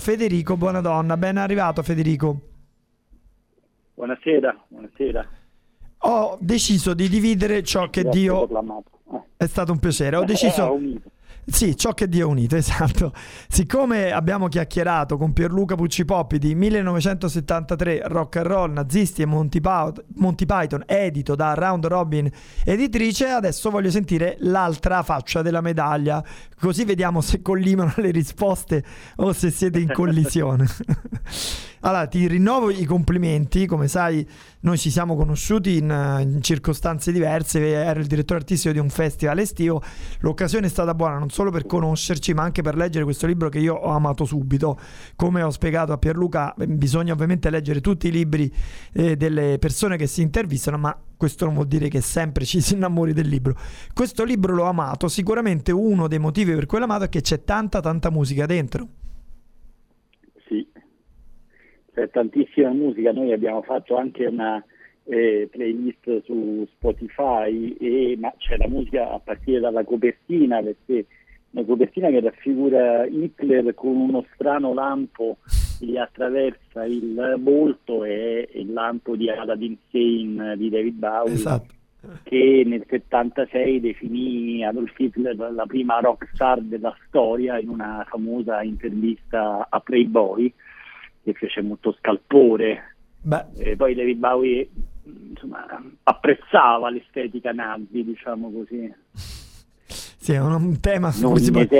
Federico Buonadonna. Ben arrivato Federico. Buonasera. Ho deciso di dividere ciò che Grazie Dio... per l'amato. È stato un piacere. Ho deciso... Unito. Sì, ciò che Dio ha unito, esatto. Siccome abbiamo chiacchierato con Pierluca Puccipoppi di 1973, Rock and Roll, Nazisti e Monty Python, edito da Round Robin Editrice, adesso voglio sentire l'altra faccia della medaglia, così vediamo se collimano le risposte o se siete in collisione. Allora, ti rinnovo i complimenti. Come sai, noi ci siamo conosciuti in circostanze diverse. Ero il direttore artistico di un festival estivo. L'occasione è stata buona non solo per conoscerci, ma anche per leggere questo libro che io ho amato subito. Come ho spiegato a Pierluca, bisogna ovviamente leggere tutti i libri delle persone che si intervistano, ma questo non vuol dire che sempre ci si innamori del libro. Questo libro l'ho amato. Sicuramente uno dei motivi per cui l'ho amato è che c'è tanta musica dentro. Sì, c'è tantissima musica. Noi abbiamo fatto anche una playlist su Spotify, ma c'è la musica a partire dalla copertina, perché una copertina che raffigura Hitler con uno strano lampo che gli attraversa il volto, e il lampo di Aladdin Sane di David Bowie. Esatto. Che nel 76 definì Adolf Hitler la prima rockstar della storia in una famosa intervista a Playboy, che fece molto scalpore. Poi David Bowie, insomma, apprezzava l'estetica nazi, diciamo così. Sì, è un tema su non cui si può...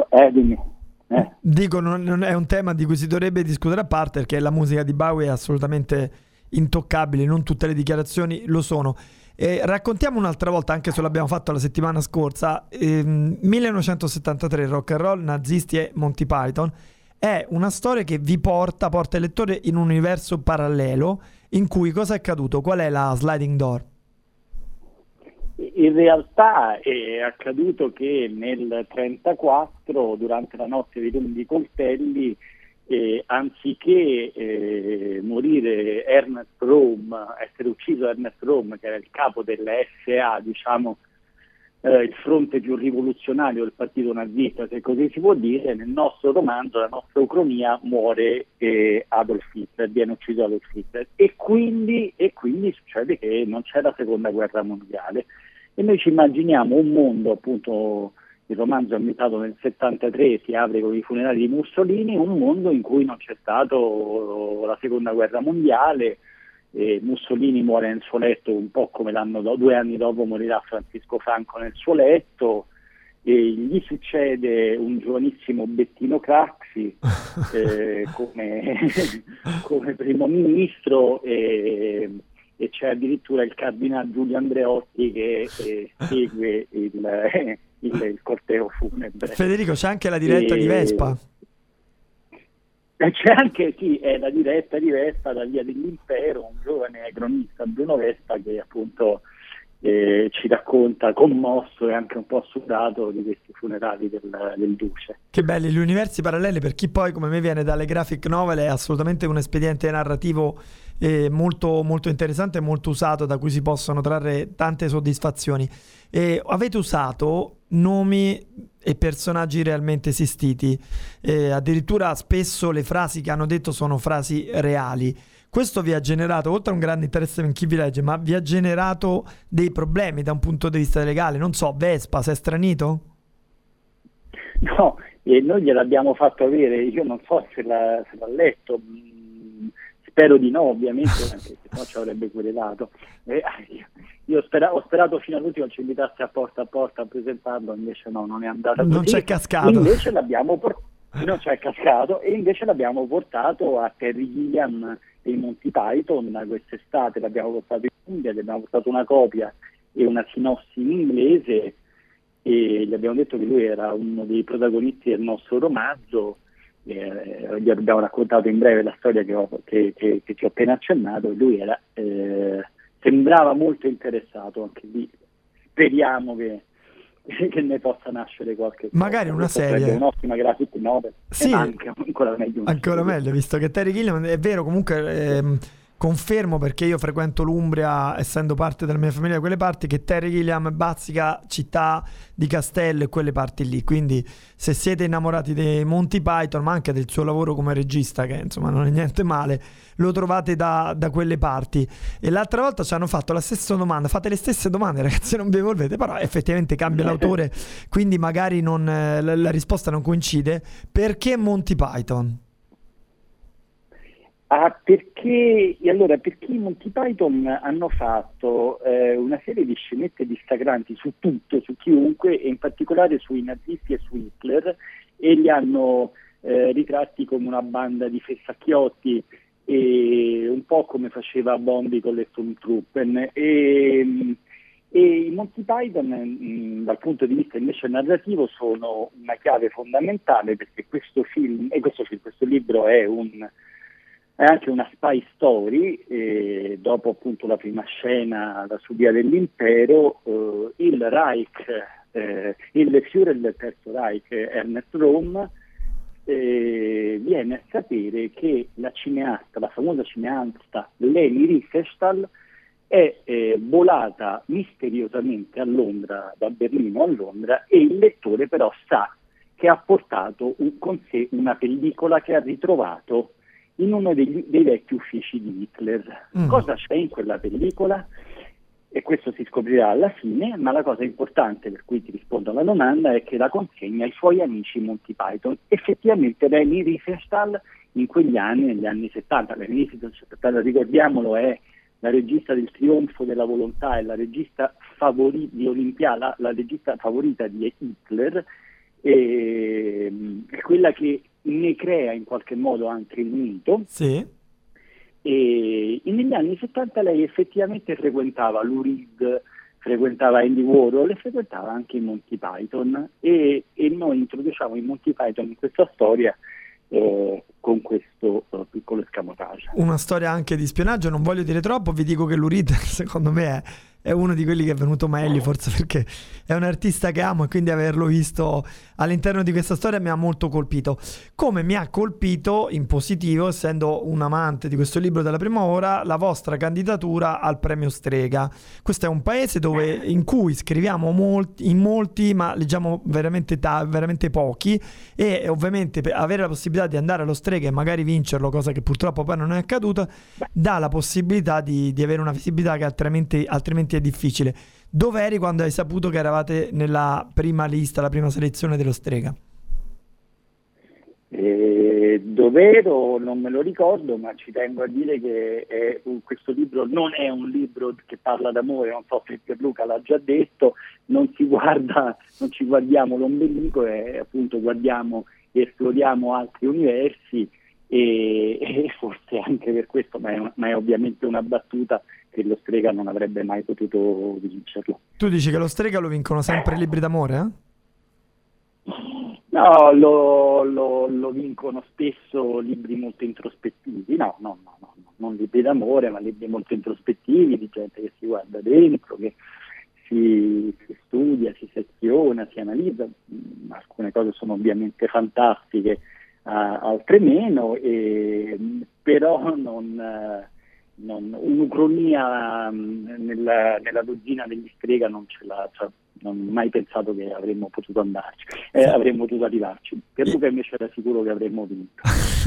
Dico, non è un tema di cui si dovrebbe discutere a parte, perché la musica di Bowie è assolutamente intoccabile, non tutte le dichiarazioni lo sono. Raccontiamo un'altra volta, anche se l'abbiamo fatto la settimana scorsa, 1973, Rock and Roll, Nazisti e Monty Python. È una storia che vi porta il lettore in un universo parallelo in cui cosa è accaduto? Qual è la sliding door? In realtà è accaduto che nel 1934, durante la notte dei lunghi coltelli, anziché morire essere ucciso Ernest Röhm, che era il capo dell'SA, diciamo, il fronte più rivoluzionario del partito nazista, se così si può dire, nel nostro romanzo, la nostra ucronia, muore Adolf Hitler, viene ucciso Adolf Hitler, e quindi succede che non c'è la seconda guerra mondiale, e noi ci immaginiamo un mondo, appunto, il romanzo è ambientato nel 73, si apre con i funerali di Mussolini, un mondo in cui non c'è stato la seconda guerra mondiale. Mussolini muore nel suo letto, un po' come 2 anni dopo morirà Francisco Franco nel suo letto, e gli succede un giovanissimo Bettino Craxi come primo ministro, e c'è addirittura il cardinale Giulio Andreotti che segue il corteo funebre. Federico, c'è anche la diretta di Vespa. C'è anche, sì, è la diretta di Vespa da Via dell'Impero, un giovane cronista, Bruno Vespa, che appunto ci racconta commosso e anche un po' sudato di questi funerali del duce. Che belli gli universi paralleli, per chi poi come me viene dalle graphic novel, è assolutamente un espediente narrativo molto, molto interessante e molto usato, da cui si possono trarre tante soddisfazioni. Avete usato nomi e personaggi realmente esistiti, addirittura spesso le frasi che hanno detto sono frasi reali. Questo vi ha generato, oltre a un grande interesse in chi vi legge, ma vi ha generato dei problemi da un punto di vista legale? Non so, Vespa, sei stranito? No, noi gliel'abbiamo fatto avere, io non so se l'ha letto, spero di no, ovviamente, anche se no ci avrebbe querelato. Io ho sperato fino all'ultimo ci invitasse a porta a presentarlo, invece no, non è andata così. Non c'è cascato. Invece non c'è cascato, e invece l'abbiamo portato a Terry Gilliam dei Monty Python quest'estate, l'abbiamo portato in India, gli abbiamo portato una copia e una sinossi in inglese, e gli abbiamo detto che lui era uno dei protagonisti del nostro romanzo. Gli abbiamo raccontato in breve la storia che ti ho appena accennato, e lui sembrava molto interessato. Anche lì speriamo che ne possa nascere qualche cosa. Magari una serie, un'ottima graphic novel. Sì, ancora meglio, visto che Terry Gilliam è vero, comunque confermo, perché io frequento l'Umbria, essendo parte della mia famiglia da quelle parti, che Terry Gilliam bazzica Città di Castello e quelle parti lì, quindi se siete innamorati dei Monty Python, ma anche del suo lavoro come regista, che insomma non è niente male, lo trovate da quelle parti. E l'altra volta ci hanno fatto la stessa domanda, fate le stesse domande ragazzi, non vi evolvete, però effettivamente cambia l'autore, quindi magari la risposta non coincide. Perché Monty Python? Perché i Monty Python hanno fatto una serie di scenette distacranti su tutto, su chiunque, e in particolare sui nazisti e su Hitler, e li hanno ritratti come una banda di fessacchiotti, e un po' come faceva Bondi con le Stormtrooper. E i Monty Python, dal punto di vista invece narrativo, sono una chiave fondamentale, perché questo libro è anche una spy story. Dopo appunto la prima scena, la subia dell'impero, il Reich, il Führer del Terzo Reich, Ernest Röhm, viene a sapere che la famosa cineasta Leni Riefenstahl è volata misteriosamente a Londra, da Berlino a Londra, e il lettore però sa che ha portato con sé una pellicola che ha ritrovato in uno dei vecchi uffici di Hitler. Cosa c'è in quella pellicola? E questo si scoprirà alla fine, ma la cosa importante, per cui ti rispondo alla domanda, è che la consegna ai suoi amici Monty Python. Effettivamente Leni Riefenstahl in quegli anni, negli anni 70, Leni Riefenstahl, ricordiamolo, è la regista del Trionfo della Volontà, è la regista di Olympia, la regista favorita di Hitler, è quella che ne crea in qualche modo anche il mito. Sì. E negli anni 70 lei effettivamente frequentava Lou Reed, frequentava Andy Warhol e frequentava anche i Monty Python, e noi introduciamo i Monty Python in questa storia con questo piccolo escamotage. Una storia anche di spionaggio, non voglio dire troppo, vi dico che Lou Reed secondo me è uno di quelli che è venuto meglio, forse perché è un artista che amo, e quindi averlo visto all'interno di questa storia mi ha molto colpito. Come mi ha colpito in positivo, essendo un amante di questo libro dalla prima ora, la vostra candidatura al premio Strega. Questo è un paese in cui scriviamo in molti, ma leggiamo veramente pochi, e ovviamente per avere la possibilità di andare allo Strega e magari vincerlo, cosa che purtroppo poi non è accaduta, dà la possibilità di avere una visibilità che altrimenti è difficile. Dove eri quando hai saputo che eravate nella prima lista, la prima selezione dello Strega? Dov'ero non me lo ricordo, ma ci tengo a dire che questo libro non è un libro che parla d'amore, non so se Pierluca l'ha già detto, non ci guardiamo l'ombelico, e appunto guardiamo e esploriamo altri universi, e forse anche per questo, ma è ovviamente una battuta, che lo Strega non avrebbe mai potuto vincerlo. Tu dici che lo Strega lo vincono sempre i libri d'amore, eh? No, lo vincono spesso libri molto introspettivi, no, non libri d'amore, ma libri molto introspettivi, di gente che si guarda dentro, che si studia, si seziona, si analizza. Alcune cose sono ovviamente fantastiche, altre meno, però un'ucronia nella dozzina degli Strega non ce l'ha, cioè, non ho mai pensato che avremmo potuto andarci, avremmo potuto arrivarci. Pierluca invece era sicuro che avremmo vinto.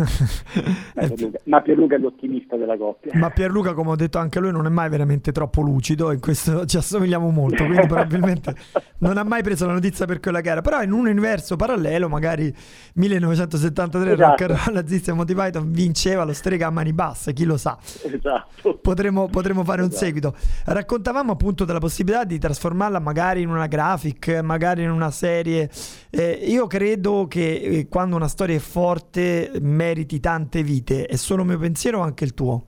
Ma Pierluca è l'ottimista della coppia. Ma Pierluca, come ho detto anche lui, non è mai veramente troppo lucido, e in questo ci assomigliamo molto, quindi probabilmente non ha mai preso la notizia per quella che era. Però in un universo parallelo, magari 1973, esatto, Rock and Roll Nazisti e Monty Python vinceva lo Strega a mani basse, chi lo sa. Esatto. Potremmo fare un seguito. Raccontavamo appunto della possibilità di trasformarla magari in una graphic, magari in una serie. Io credo che quando una storia è forte meriti tante vite. È solo mio pensiero o anche il tuo?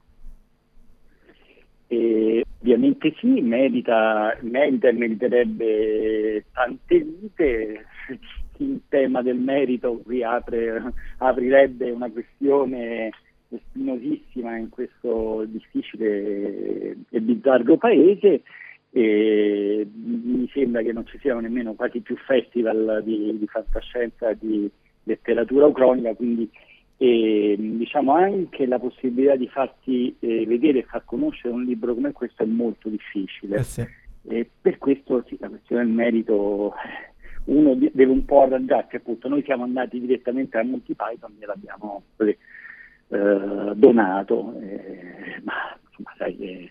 Ovviamente sì, merita e meriterebbe tante vite. Il tema del merito qui aprirebbe una questione spinosissima in questo difficile e bizzarro paese, e mi sembra che non ci siano nemmeno quasi più festival di fantascienza, di letteratura ucronica, quindi e diciamo anche la possibilità di farti vedere e far conoscere un libro come questo è molto difficile. Sì. E per questo sì, la questione del merito uno deve un po' arrangiarsi, appunto. Noi siamo andati direttamente a Monty Python e l'abbiamo donato, ma insomma sai,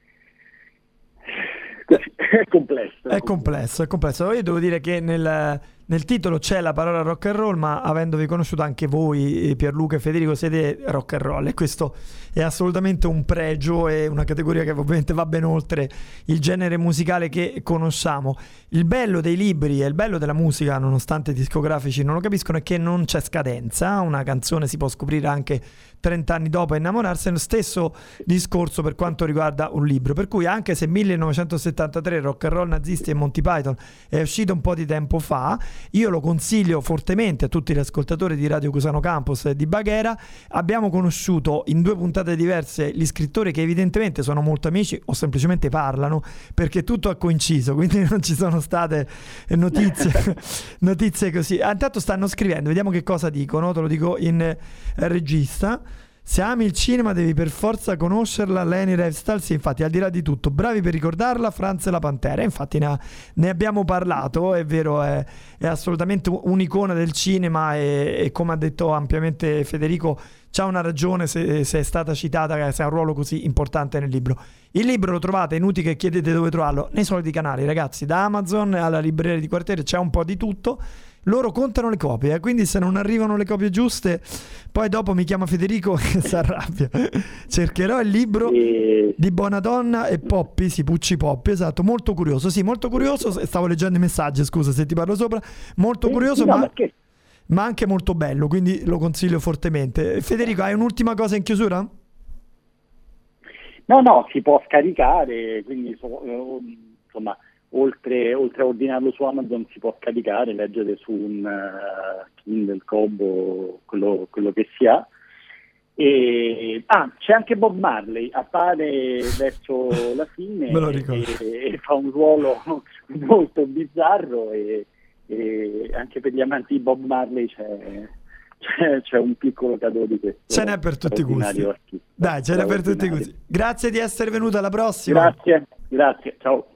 è complesso. È complesso. Io devo dire che nel titolo c'è la parola rock and roll, ma avendovi conosciuto anche voi, Pierluca e Federico, siete rock and roll, e questo è assolutamente un pregio e una categoria che ovviamente va ben oltre il genere musicale che conosciamo. Il bello dei libri e il bello della musica, nonostante i discografici non lo capiscono, è che non c'è scadenza. Una canzone si può scoprire anche 30 anni dopo e innamorarsene. Stesso discorso per quanto riguarda un libro, per cui anche se 1973 Rock and Roll Nazisti e Monty Python è uscito un po' di tempo fa, io lo consiglio fortemente a tutti gli ascoltatori di Radio Cusano Campus e di Baghera. Abbiamo conosciuto in 2 puntate diverse gli scrittori, che evidentemente sono molto amici o semplicemente parlano, perché tutto ha coinciso, quindi non ci sono state notizie così. Intanto stanno scrivendo, vediamo che cosa dicono, te lo dico in regista. Se ami il cinema devi per forza conoscerla, Leni Riefenstahl. Sì, infatti, al di là di tutto, bravi per ricordarla, Franz e la Pantera. Infatti ne abbiamo parlato, è vero, è assolutamente un'icona del cinema e come ha detto ampiamente Federico, c'ha una ragione se è stata citata, se ha un ruolo così importante nel libro. Il libro lo trovate, inutile che chiedete dove trovarlo, nei soliti canali, ragazzi, da Amazon alla libreria di quartiere, c'è un po' di tutto. Loro contano le copie, quindi se non arrivano le copie giuste, poi dopo mi chiama Federico e si arrabbia. Cercherò il libro di Bonadonna e Poppi, sì, Pucci Poppi, esatto, molto curioso, stavo leggendo i messaggi, scusa se ti parlo sopra, molto curioso, no, ma anche molto bello, quindi lo consiglio fortemente. Federico, hai un'ultima cosa in chiusura? No, si può scaricare, quindi insomma, oltre a ordinarlo su Amazon si può scaricare, leggere su un Kindle, Kobo, quello che si ha. E c'è anche Bob Marley, appare verso la fine e fa un ruolo molto bizzarro, e anche per gli amanti di Bob Marley c'è un piccolo cadeau di questo. Ce n'è per tutti i gusti. Dai, ce n'è per tutti i gusti. Grazie di essere venuto, alla prossima. Grazie, ciao.